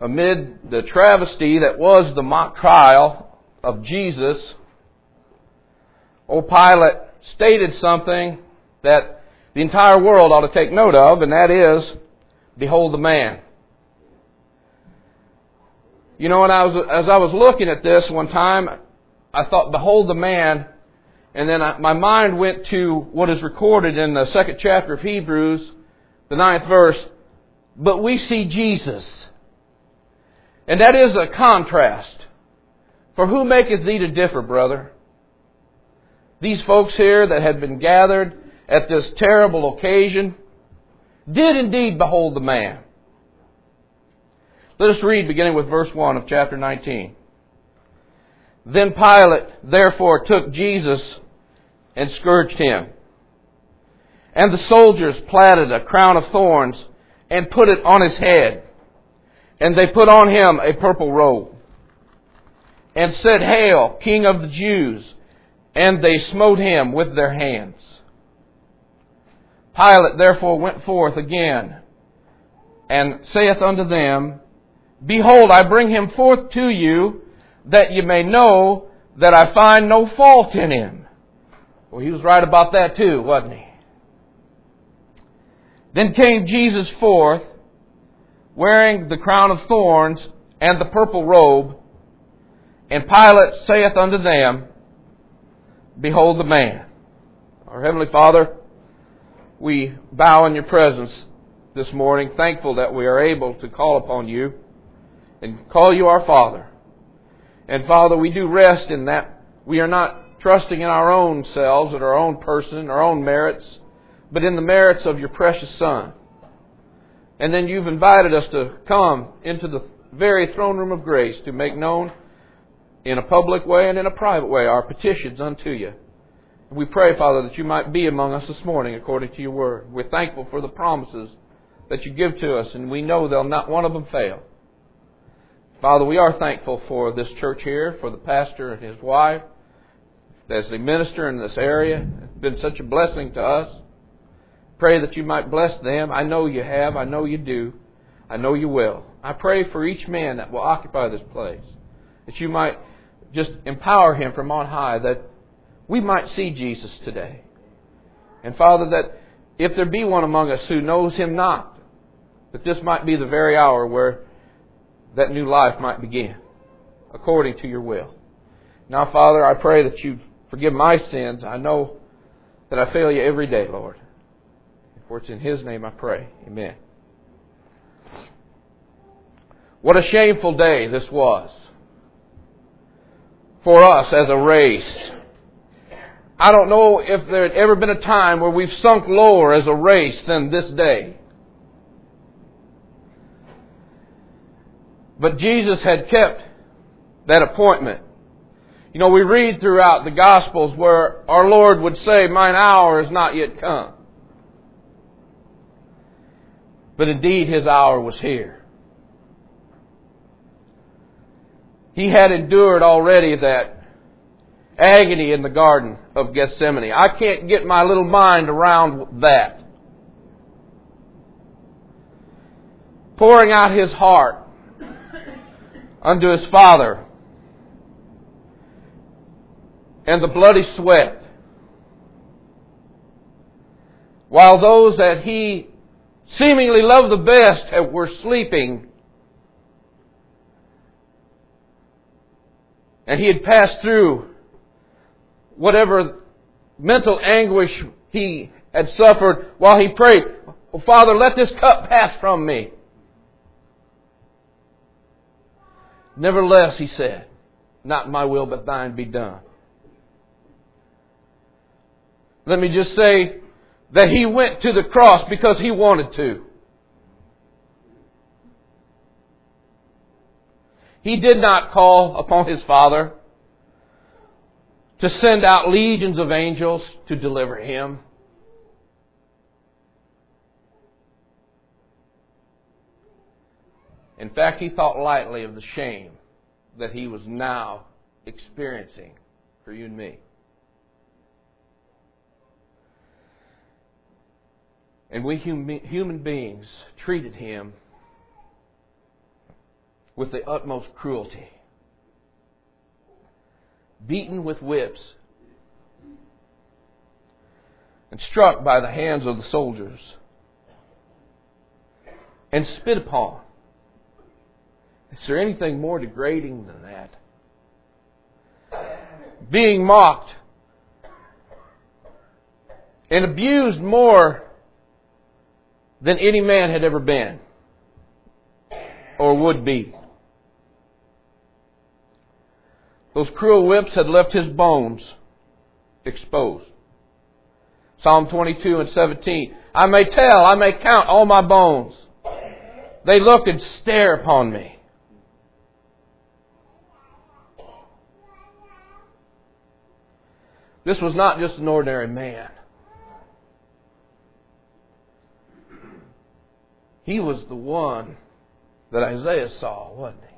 amid the travesty that was the mock trial of Jesus, old Pilate stated something that the entire world ought to take note of, and that is, behold the man. You know, as I was looking at this one time, I thought, behold the man, and then my mind went to what is recorded in the 2nd chapter of Hebrews, the 9th verse, but we see Jesus. And that is a contrast. For who maketh thee to differ, brother? These folks here that had been gathered at this terrible occasion did indeed behold the man. Let us read beginning with verse 1 of chapter 19. Then Pilate therefore took Jesus and scourged him. And the soldiers platted a crown of thorns and put it on his head. And they put on him a purple robe. And said, Hail, King of the Jews! And they smote him with their hands. Pilate therefore went forth again, and saith unto them, Behold, I bring him forth to you, that ye may know that I find no fault in him. Well, he was right about that too, wasn't he? Then came Jesus forth, wearing the crown of thorns and the purple robe, and Pilate saith unto them, Behold the man. Our Heavenly Father, we bow in your presence this morning, thankful that we are able to call upon you and call you our Father. And Father, we do rest in that we are not trusting in our own selves, in our own person, our own merits, but in the merits of your precious Son. And then you've invited us to come into the very throne room of grace to make known in a public way and in a private way our petitions unto you. We pray, Father, that you might be among us this morning according to your word. We're thankful for the promises that you give to us, and we know they'll not one of them fail. Father, we are thankful for this church here, for the pastor and his wife, as they minister in this area. It's been such a blessing to us. Pray that you might bless them. I know you have. I know you do. I know you will. I pray for each man that will occupy this place, that you might just empower him from on high, that we might see Jesus today. And Father, that if there be one among us who knows him not, that this might be the very hour where that new life might begin, according to your will. Now, Father, I pray that you forgive my sins. I know that I fail you every day, Lord. For it's in his name I pray. Amen. What a shameful day this was for us as a race. I don't know if there had ever been a time where we've sunk lower as a race than this day. But Jesus had kept that appointment. You know, we read throughout the Gospels where our Lord would say, Mine hour is not yet come. But indeed His hour was here. He had endured already that agony in the Garden of Gethsemane. I can't get my little mind around that. Pouring out His heart unto His Father, and the bloody sweat, while those that He seemingly loved the best were sleeping, and He had passed through whatever mental anguish He had suffered while He prayed, Oh, Father, let this cup pass from me. Nevertheless, He said, Not my will, but thine be done. Let me just say that He went to the cross because He wanted to. He did not call upon His Father to send out legions of angels to deliver Him. In fact, He thought lightly of the shame that He was now experiencing for you and me. And we human beings treated Him with the utmost cruelty, beaten with whips, and struck by the hands of the soldiers, and spit upon. Is there anything more degrading than that? Being mocked and abused more than any man had ever been or would be. Those cruel whips had left his bones exposed. Psalm 22 and 17. I may tell, I may count all my bones. They look and stare upon me. This was not just an ordinary man. He was the one that Isaiah saw, wasn't he?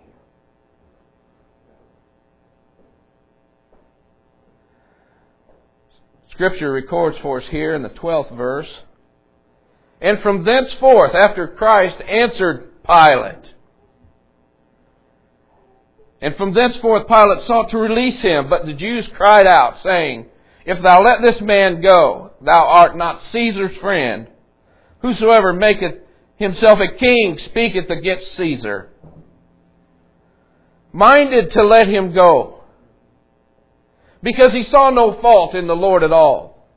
Scripture records for us here in the 12th verse. And from thenceforth, after Christ answered Pilate, and from thenceforth Pilate sought to release him, but the Jews cried out, saying, If thou let this man go, thou art not Caesar's friend. Whosoever maketh himself a king speaketh against Caesar. Minded to let him go, because he saw no fault in the Lord at all.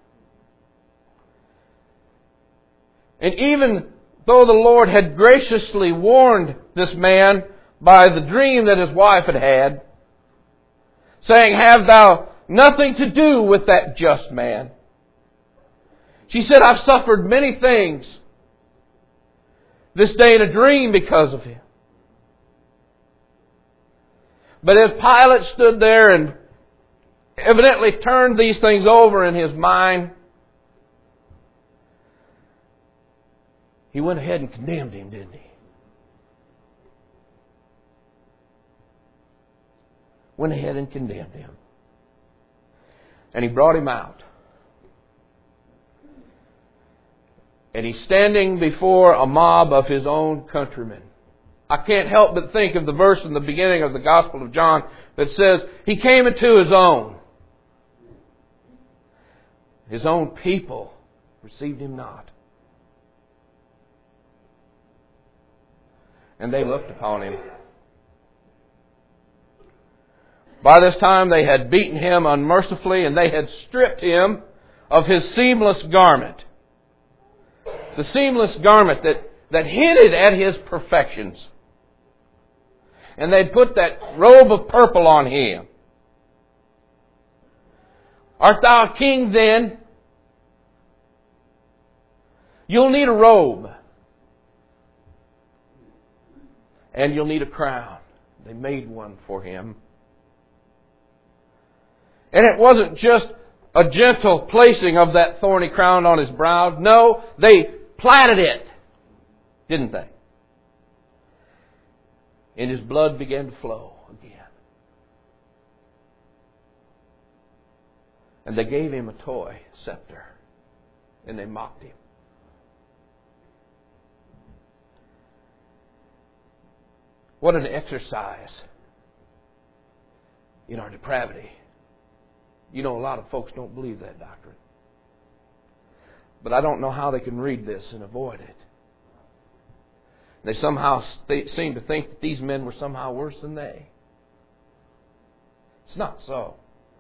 And even though the Lord had graciously warned this man by the dream that his wife had had, saying, Have thou nothing to do with that just man. She said, I've suffered many things this day in a dream because of him. But as Pilate stood there and evidently turned these things over in his mind, he went ahead and condemned him, didn't he? Went ahead and condemned him. And he brought him out. And he's standing before a mob of his own countrymen. I can't help but think of the verse in the beginning of the Gospel of John that says, He came into His own. His own people received Him not. And they looked upon Him. By this time they had beaten Him unmercifully, and they had stripped Him of His seamless garment. The seamless garment that hinted at His perfections. And they'd put that robe of purple on Him. Art thou a king then? You'll need a robe. And you'll need a crown. They made one for Him. And it wasn't just a gentle placing of that thorny crown on His brow. No, they plaited it, didn't they? And His blood began to flow again. And they gave Him a toy scepter. And they mocked Him. What an exercise in our depravity. You know, a lot of folks don't believe that doctrine. But I don't know how they can read this and avoid it. They somehow seem to think that these men were somehow worse than they. It's not so.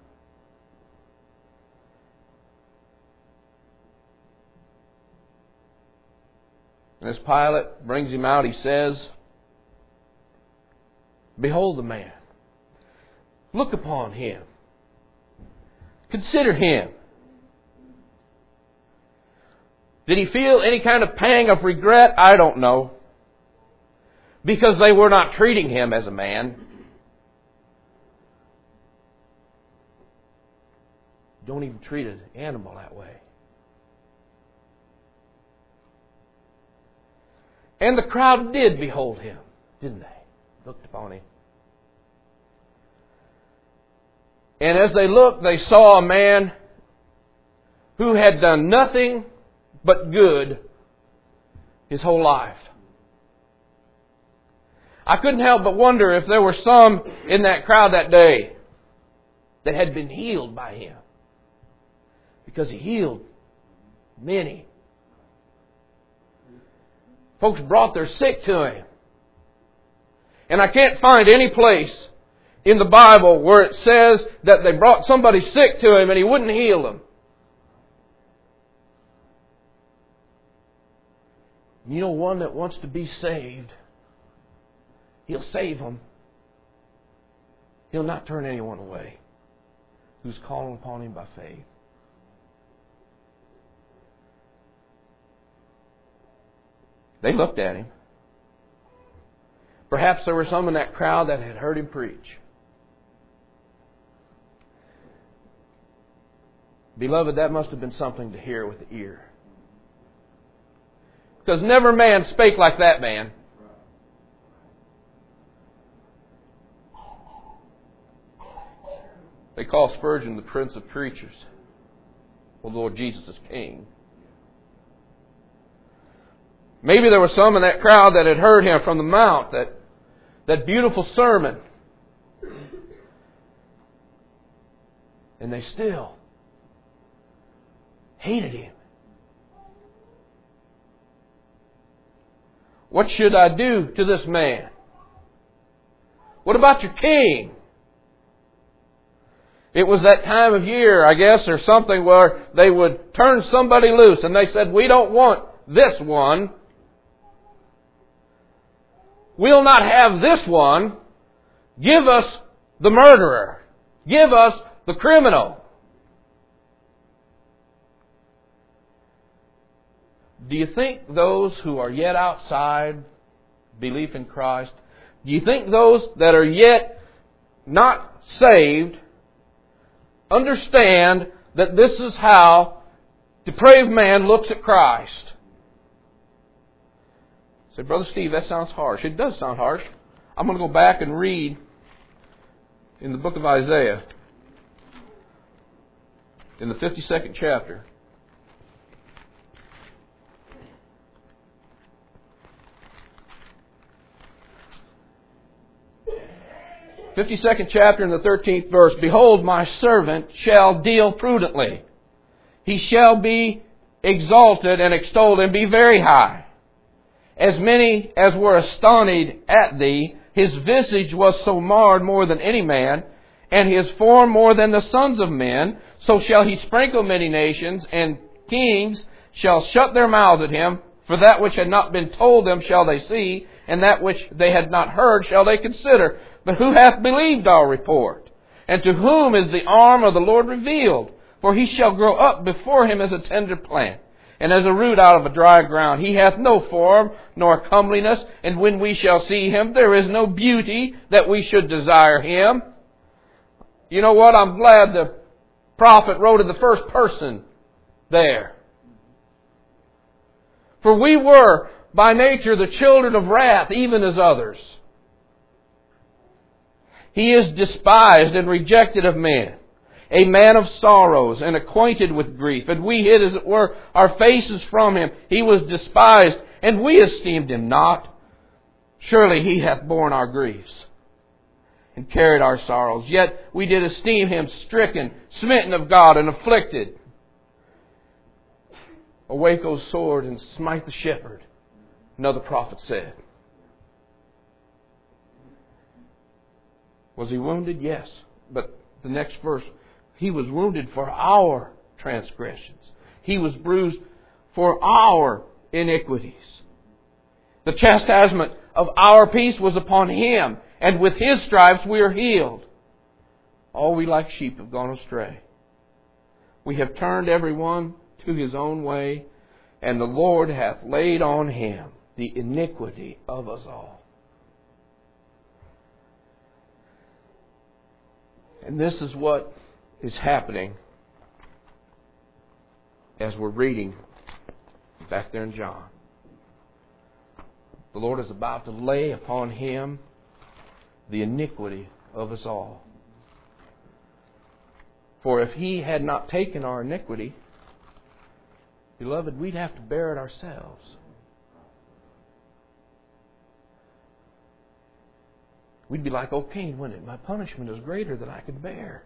And as Pilate brings Him out, he says, Behold the man. Look upon Him. Consider Him. Did he feel any kind of pang of regret? I don't know. Because they were not treating Him as a man. Don't even treat an animal that way. And the crowd did behold Him, didn't they? Looked upon Him. And as they looked, they saw a man who had done nothing but good his whole life. I couldn't help but wonder if there were some in that crowd that day that had been healed by Him. Because He healed many. Folks brought their sick to Him. And I can't find any place in the Bible where it says that they brought somebody sick to Him and He wouldn't heal them. You know, one that wants to be saved, He'll save them. He'll not turn anyone away who's calling upon Him by faith. They looked at Him. Perhaps there were some in that crowd that had heard Him preach. Beloved, that must have been something to hear with the ear. Because never man spake like that man. They call Spurgeon the Prince of Preachers. Well, Lord Jesus is King. Maybe there were some in that crowd that had heard Him from the mount, that beautiful sermon. And they still hated Him. What should I do to this man? What about your king? It was that time of year, I guess, or something where they would turn somebody loose and they said, we don't want this one. We'll not have this one. Give us the murderer. Give us the criminal. Do you think those who are yet outside belief in Christ, do you think those that are yet not saved understand that this is how depraved man looks at Christ? Say, Brother Steve, that sounds harsh. It does sound harsh. I'm going to go back and read in the book of Isaiah, in the 52nd chapter. 52nd chapter in the 13th verse. Behold, my servant shall deal prudently. He shall be exalted and extolled and be very high. As many as were astonished at thee, his visage was so marred more than any man, and his form more than the sons of men. So shall he sprinkle many nations, and kings shall shut their mouths at him. For that which had not been told them shall they see, and that which they had not heard shall they consider. But who hath believed our report? And to whom is the arm of the Lord revealed? For he shall grow up before him as a tender plant, and as a root out of a dry ground. He hath no form nor comeliness, and when we shall see him, there is no beauty that we should desire him. You know what? I'm glad the prophet wrote in the first person there. For we were by nature the children of wrath, even as others. He is despised and rejected of men, a man of sorrows and acquainted with grief. And we hid, as it were, our faces from him. He was despised, and we esteemed him not. Surely he hath borne our griefs and carried our sorrows. Yet we did esteem him stricken, smitten of God, and afflicted. Awake, O sword, and smite the shepherd, another prophet said. Was he wounded? Yes. But the next verse, he was wounded for our transgressions. He was bruised for our iniquities. The chastisement of our peace was upon him, and with his stripes we are healed. All we like sheep have gone astray. We have turned every one to his own way, and the Lord hath laid on him the iniquity of us all. And this is what is happening as we're reading back there in John. The Lord is about to lay upon him the iniquity of us all. For if he had not taken our iniquity, beloved, we'd have to bear it ourselves. we'd be like, oh, Cain, wouldn't it? My punishment is greater than I could bear.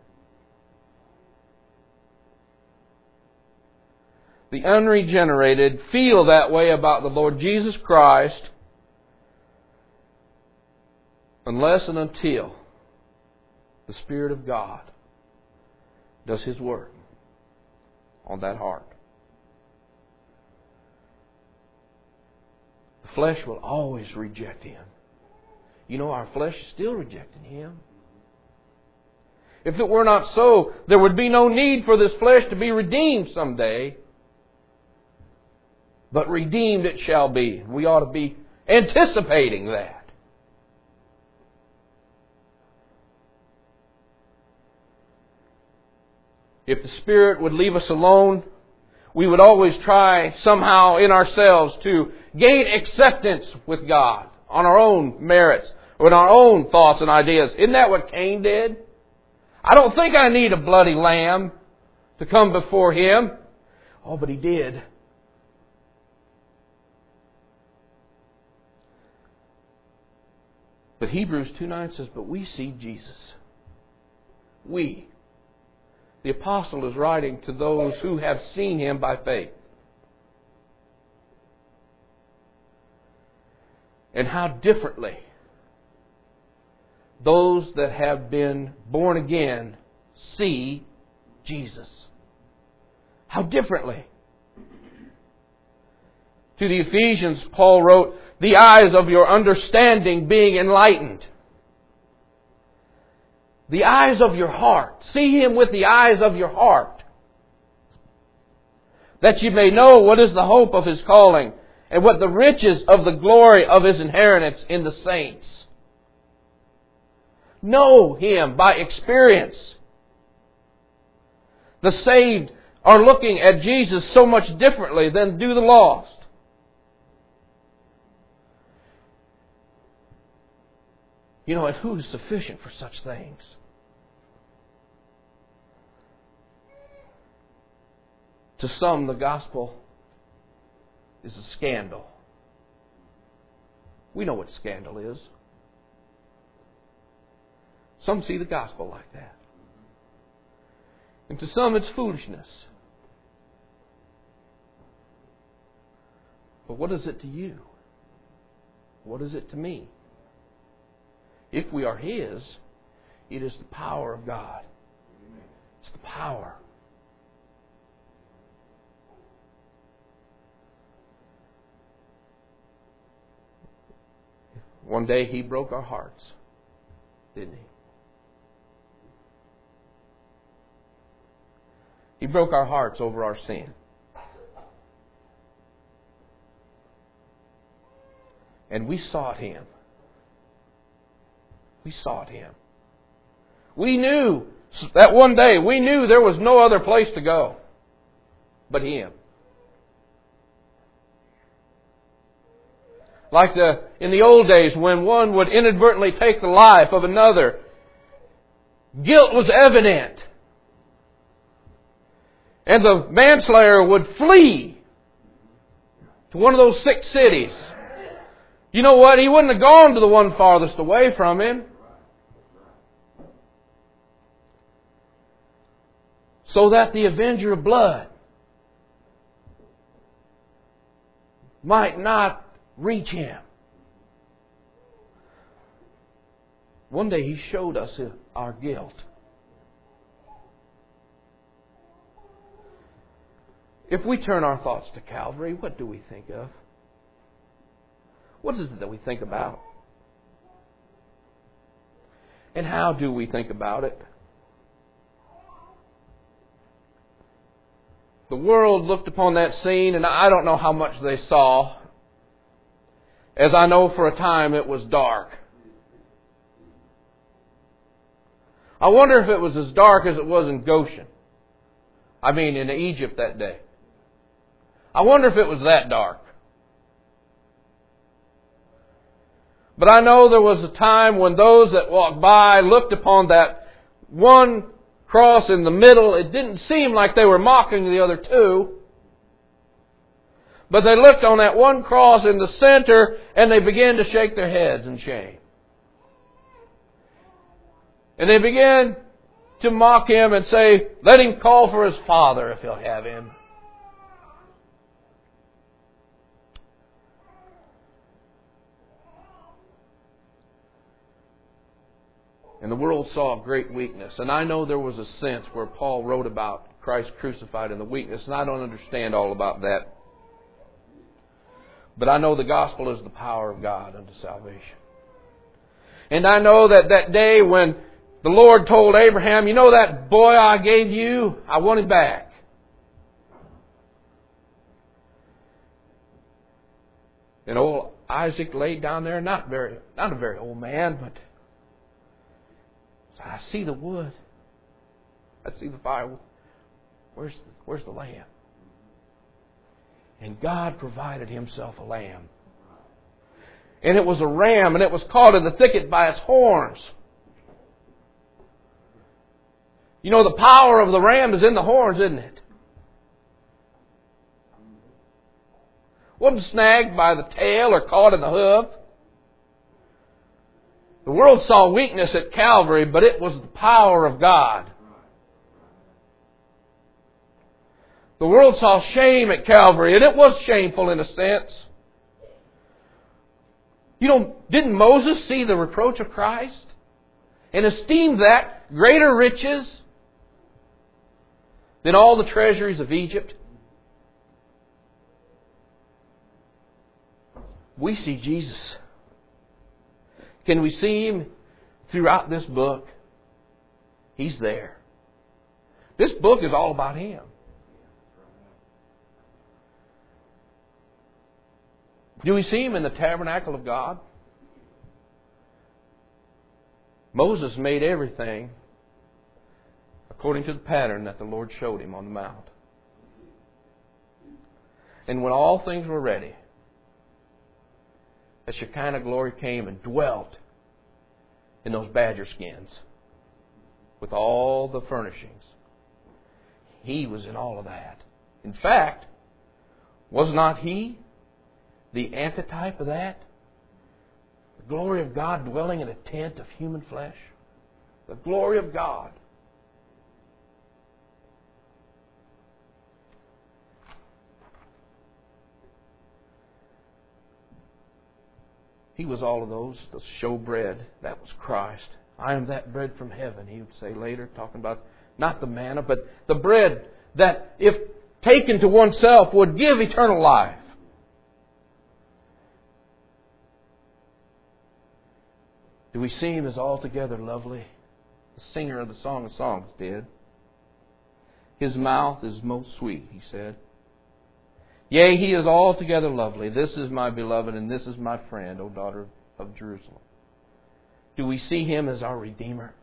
The unregenerated feel that way about the Lord Jesus Christ unless and until the Spirit of God does His work on that heart. The flesh will always reject Him. You know, our flesh is still rejecting Him. If it were not so, there would be no need for this flesh to be redeemed someday. But redeemed it shall be. We ought to be anticipating that. If the Spirit would leave us alone, we would always try somehow in ourselves to gain acceptance with God on our own merits or in our own thoughts and ideas. Isn't that what Cain did? I don't think I need a bloody lamb to come before Him. Oh, but he did. But Hebrews 2:9 says, but we see Jesus. We. The apostle is writing to those who have seen Him by faith. And how differently those that have been born again see Jesus. How differently. To the Ephesians, Paul wrote, the eyes of your understanding being enlightened. The eyes of your heart. See Him with the eyes of your heart. That you may know what is the hope of His calling and what the riches of the glory of His inheritance in the saints. Know Him by experience. The saved are looking at Jesus so much differently than do the lost. You know, and who is sufficient for such things? To some, the gospel is a scandal. We know what scandal is. Some see the gospel like that. And to some, it's foolishness. But what is it to you? What is it to me? If we are His, it is the power of God. It's the power. One day He broke our hearts, didn't He? He broke our hearts over our sin. And we sought Him. We sought Him. We knew that one day, we knew there was no other place to go but Him. Like in the old days when one would inadvertently take the life of another, guilt was evident. And the manslayer would flee to one of those 6 cities. You know what? He wouldn't have gone to the one farthest away from him. So that the avenger of blood might not reach him. One day He showed us our guilt. If we turn our thoughts to Calvary, what do we think of? What is it that we think about? And how do we think about it? The world looked upon that scene, and I don't know how much they saw, as I know for a time it was dark. I wonder if it was as dark as it was in Goshen. I mean, in Egypt that day. I wonder if it was that dark. But I know there was a time when those that walked by looked upon that one cross in the middle. It didn't seem like they were mocking the other two. But they looked on that one cross in the center and they began to shake their heads in shame. And they began to mock him and say, let him call for his father if he'll have him. And the world saw great weakness. And I know there was a sense where Paul wrote about Christ crucified and the weakness, and I don't understand all about that. But I know the gospel is the power of God unto salvation. And I know that that day when the Lord told Abraham, you know that boy I gave you? I want him back. And old Isaac laid down there, not a very old man, but I see the wood. I see the fire. Where's the lamb? And God provided Himself a lamb. And it was a ram, and it was caught in the thicket by its horns. You know, the power of the ram is in the horns, isn't it? Wasn't snagged by the tail or caught in the hoof. The world saw weakness at Calvary, but it was the power of God. The world saw shame at Calvary, and it was shameful in a sense. You know, didn't Moses see the reproach of Christ and esteem that greater riches than all the treasuries of Egypt? We see Jesus. Can we see Him throughout this book? He's there. This book is all about Him. Do we see Him in the tabernacle of God? Moses made everything according to the pattern that the Lord showed him on the mount. And when all things were ready, the Shekinah glory came and dwelt in those badger skins with all the furnishings. He was in all of that. In fact, was not He the antitype of that? The glory of God dwelling in a tent of human flesh. The glory of God. He was all of those. The showbread, that was Christ. I am that bread from heaven, He would say later, talking about not the manna, but the bread that, if taken to oneself, would give eternal life. Do we see Him as altogether lovely? The singer of the Song of Songs did. His mouth is most sweet, he said. Yea, He is altogether lovely. This is my beloved, and this is my friend, O daughter of Jerusalem. Do we see Him as our Redeemer?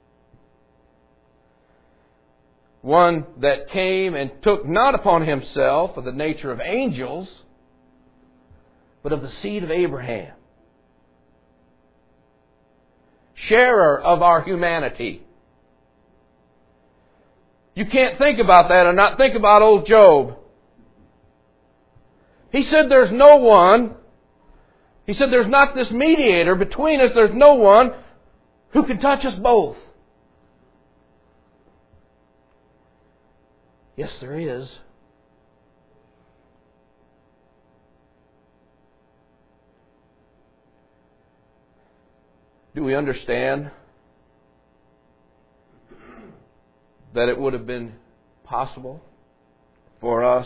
One that came and took not upon Himself of the nature of angels, but of the seed of Abraham. Sharer of our humanity. You can't think about that and not think about old Job. He said there's no one. He said there's not this mediator between us. There's no one who can touch us both. Yes, there is. Do we understand that it would have been possible for us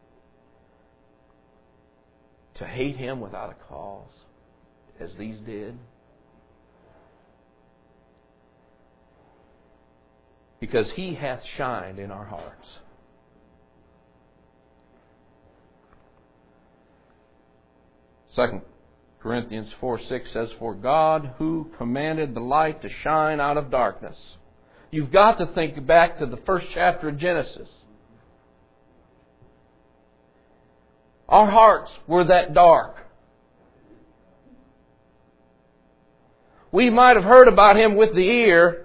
to hate Him without a cause, as these did? Because He hath shined in our hearts. Second Corinthians 4:6 says, For God who commanded the light to shine out of darkness. You've got to think back to the first chapter of Genesis. Our hearts were that dark. We might have heard about Him with the ear,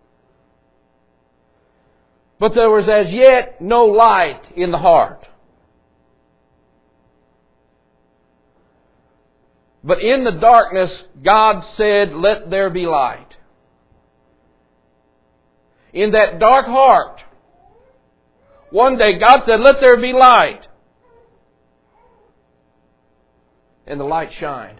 but there was as yet no light in the heart. But in the darkness, God said, Let there be light. in that dark heart. One day God said, "Let there be light." And the light shined.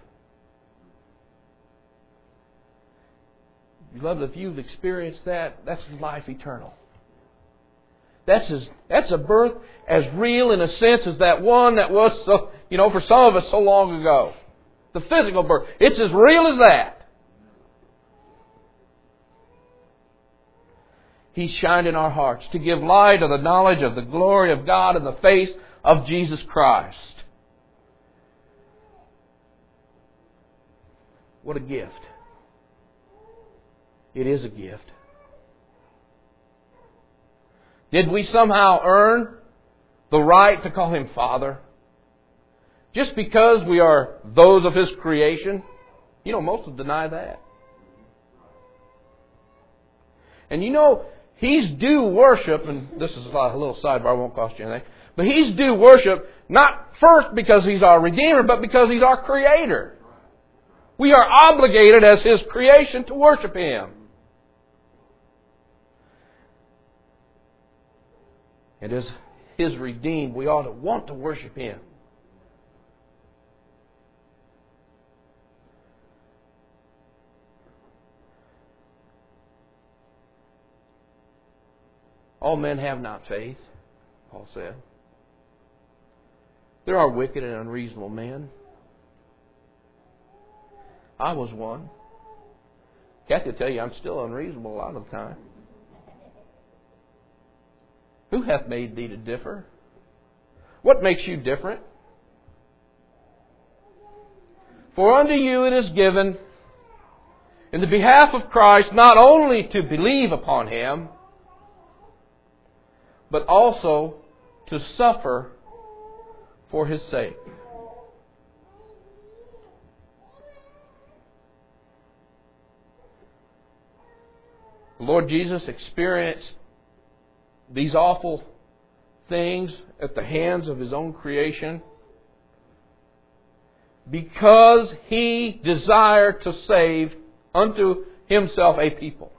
Beloved, if you've experienced that, that's life eternal. That's a birth as real in a sense as that one that was, so, for some of us so long ago. The physical birth. It's as real as that. He shined in our hearts to give light of the knowledge of the glory of God in the face of Jesus Christ. What a gift. It is a gift. Did we somehow earn the right to call Him Father? Just because we are those of His creation? Most will deny that. And He's due worship, and this is a little sidebar, won't cost you anything, but He's due worship not first because He's our Redeemer, but because He's our Creator. We are obligated as His creation to worship Him. And as His redeemed, we ought to want to worship Him. All men have not faith, Paul said. There are wicked and unreasonable men. I was one. Kathy will tell you I'm still unreasonable a lot of the time. Who hath made thee to differ? What makes you different? For unto you it is given in the behalf of Christ not only to believe upon Him, but also to suffer for His sake. The Lord Jesus experienced these awful things at the hands of His own creation because He desired to save unto Himself a people.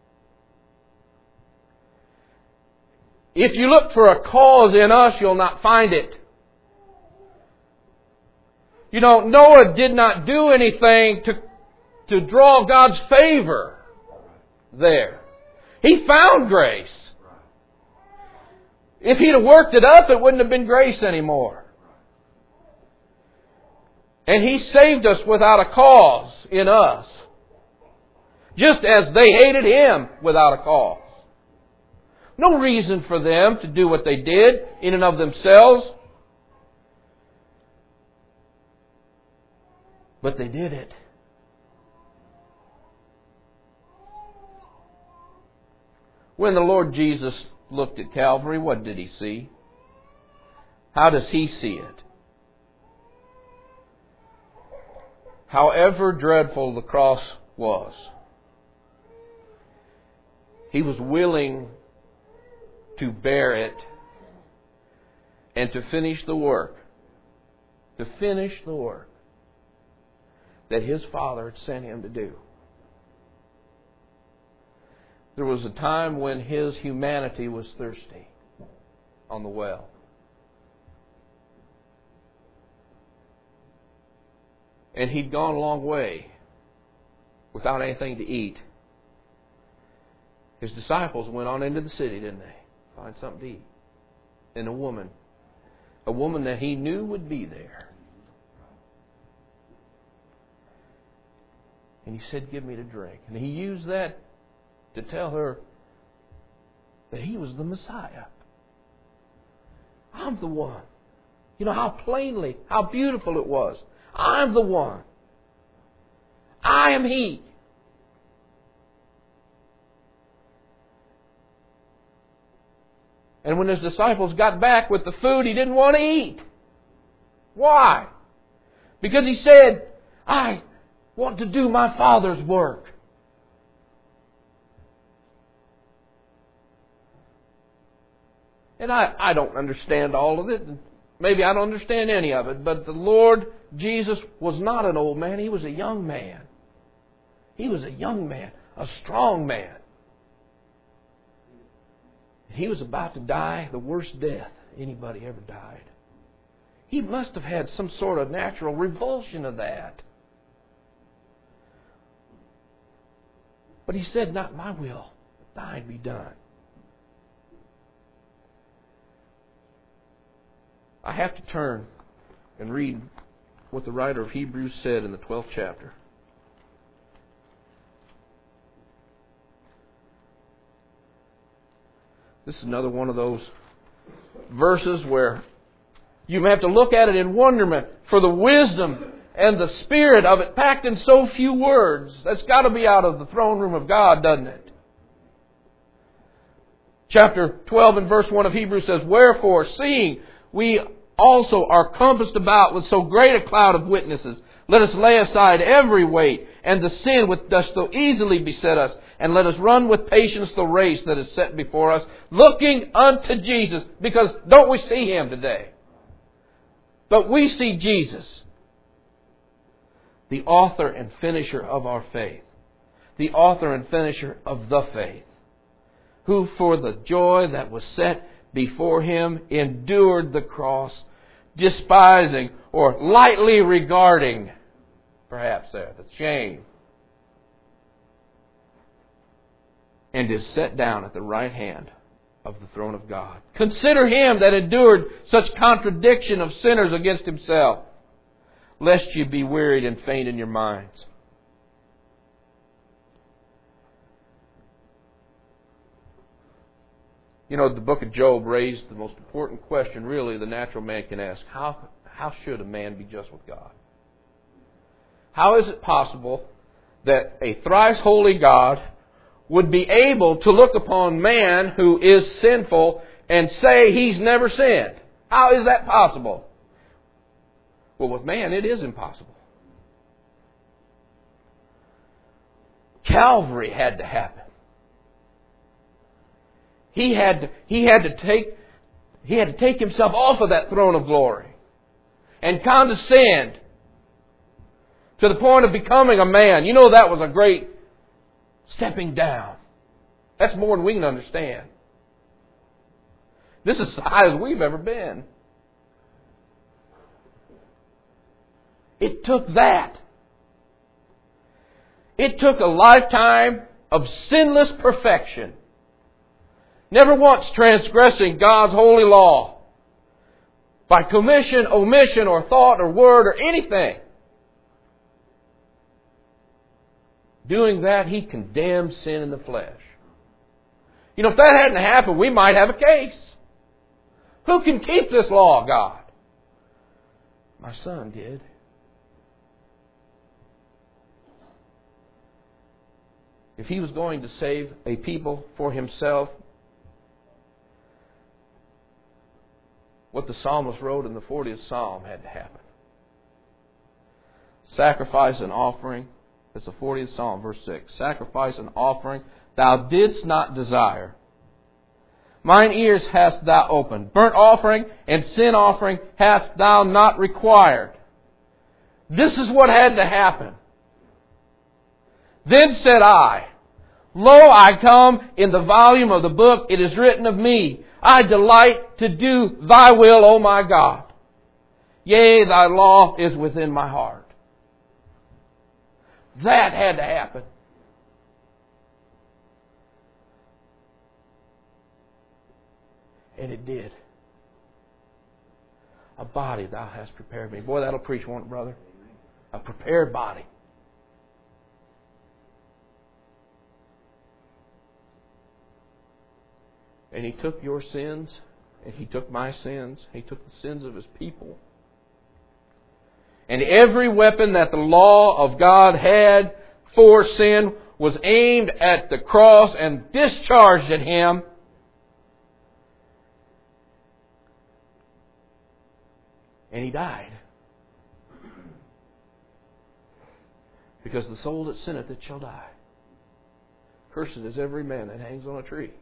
If you look for a cause in us, you'll not find it. Noah did not do anything to draw God's favor there. He found grace. If he'd have worked it up, it wouldn't have been grace anymore. And He saved us without a cause in us. Just as they hated Him without a cause. No reason for them to do what they did in and of themselves. But they did it. When the Lord Jesus looked at Calvary, what did He see? How does He see it? However dreadful the cross was, He was willing to bear it and to finish the work. To finish the work that His Father had sent Him to do. There was a time when His humanity was thirsty on the well. And He'd gone a long way without anything to eat. His disciples went on into the city, didn't they? Find something to eat. And a woman that He knew would be there. And He said, "Give me to drink." And He used that to tell her that He was the Messiah. I'm the one. How plainly, how beautiful it was. I'm the one. I am He. And when His disciples got back with the food, He didn't want to eat. Why? Because He said, "I want to do my Father's work." And I don't understand all of it. Maybe I don't understand any of it. But the Lord Jesus was not an old man. He was a young man. He was a young man. A strong man. He was about to die the worst death anybody ever died. He must have had some sort of natural revulsion of that. But He said, not my will, but thine be done. I have to turn and read what the writer of Hebrews said in the 12th chapter. This is another one of those verses where you have to look at it in wonderment for the wisdom and the spirit of it packed in so few words. That's got to be out of the throne room of God, doesn't it? Chapter 12 and verse 1 of Hebrews says, wherefore, seeing we also are compassed about with so great a cloud of witnesses, let us lay aside every weight and the sin which doth so easily beset us, and let us run with patience the race that is set before us, looking unto Jesus. Because don't we see Him today? But we see Jesus, the author and finisher of our faith, the author and finisher of the faith, who for the joy that was set before Him endured the cross, despising or lightly regarding, perhaps there, the shame, and is set down at the right hand of the throne of God. Consider Him that endured such contradiction of sinners against Himself, lest you be wearied and faint in your minds. You know, the book of Job raised the most important question really the natural man can ask. How should a man be just with God? How is it possible that a thrice holy God would be able to look upon man who is sinful and say he's never sinned? How is that possible? Well, with man, it is impossible. Calvary had to happen. He had to take Himself off of that throne of glory and condescend to the point of becoming a man. You know, that was a great stepping down. That's more than we can understand. This is as high as we've ever been. It took that. It took a lifetime of sinless perfection, never once transgressing God's holy law by commission, omission, or thought, or word, or anything. Doing that, He condemned sin in the flesh. You know, if that hadn't happened, we might have a case. Who can keep this law of God? My Son did. If He was going to save a people for Himself, what the psalmist wrote in the 40th Psalm had to happen. Sacrifice and offering. That's the 40th Psalm, verse 6. Sacrifice and offering thou didst not desire. Mine ears hast thou opened. Burnt offering and sin offering hast thou not required. This is what had to happen. Then said I, Lo, I come, in the volume of the book it is written of me, I delight to do thy will, O my God. Yea, thy law is within my heart. That had to happen. And it did. A body thou hast prepared me. Boy, that'll preach, won't it, brother? A prepared body. And He took your sins, and He took my sins. He took the sins of His people. And every weapon that the law of God had for sin was aimed at the cross and discharged at Him. And He died. Because the soul that sinneth, it shall die. Cursed is every man that hangs on a tree.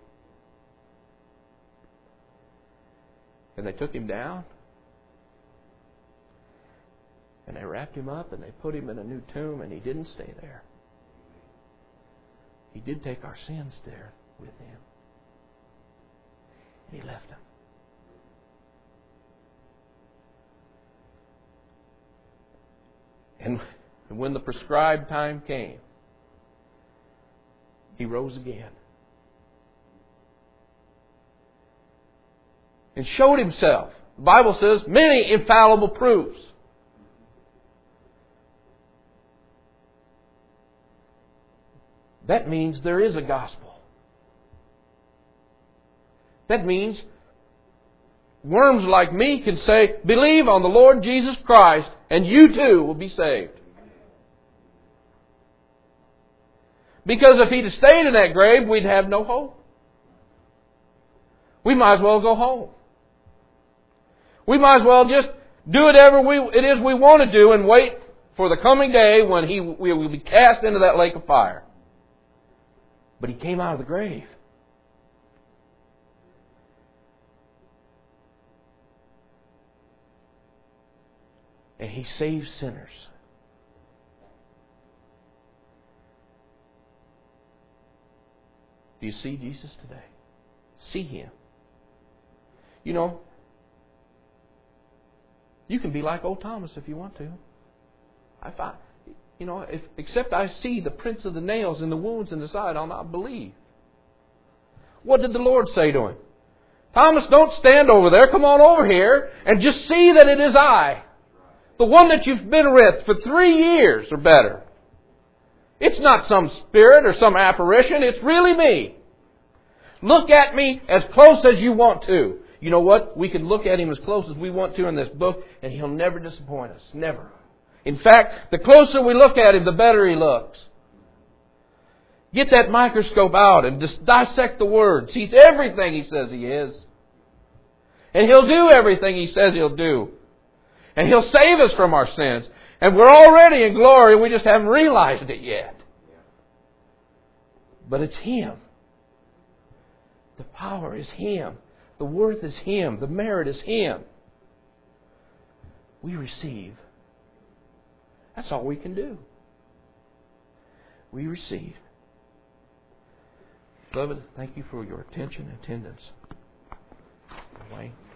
And they took Him down. And they wrapped Him up and they put Him in a new tomb, and He didn't stay there. He did take our sins there with Him. And He left him. And when the prescribed time came, He rose again. And showed Himself. The Bible says, many infallible proofs. That means there is a gospel. That means worms like me can say, believe on the Lord Jesus Christ, and you too will be saved. Because if He'd have stayed in that grave, we'd have no hope. We might as well go home. We might as well just do whatever it is we want to do and wait for the coming day when we will be cast into that lake of fire. But He came out of the grave. And He saves sinners. Do you see Jesus today? See Him. You know, you can be like old Thomas if you want to. Except I see the prints of the nails and the wounds in the side, I'll not believe. What did the Lord say to him? Thomas, don't stand over there. Come on over here and just see that it is I. The one that you've been with for 3 years or better. It's not some spirit or some apparition. It's really me. Look at me as close as you want to. You know what? We can look at Him as close as we want to in this book, and He'll never disappoint us. Never. In fact, the closer we look at Him, the better He looks. Get that microscope out and just dissect the Word. He's everything He says He is. And He'll do everything He says He'll do. And He'll save us from our sins. And we're already in glory, we just haven't realized it yet. But it's Him. The power is Him. The worth is Him. The merit is Him. We receive. That's all we can do. We receive. Beloved, thank you for your attention and attendance. Wayne.